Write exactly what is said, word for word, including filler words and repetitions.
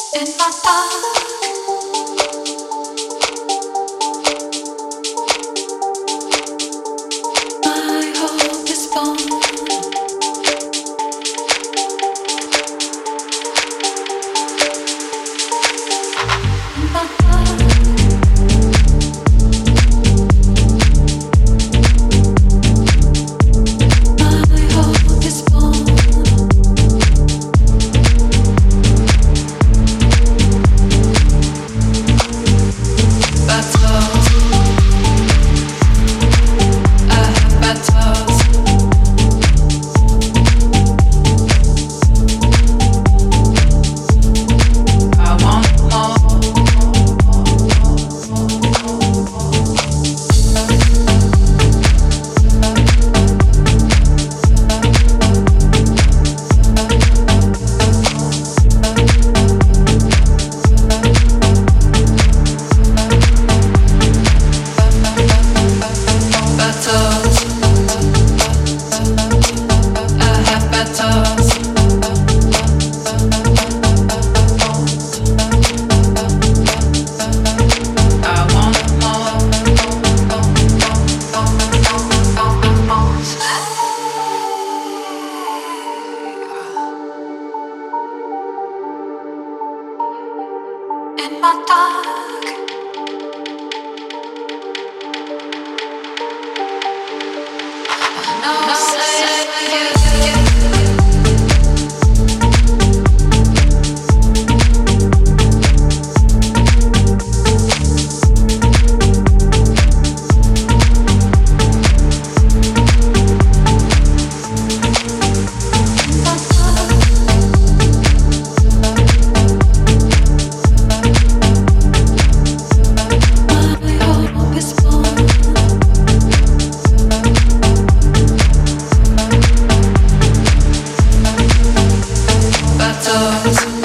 in my dark. My hope is born. In my dark. My hope is born. Battles. I have battles. I want more. Battles. I have battles. I want more. In my dark. No, say you. My hope is born. Battles.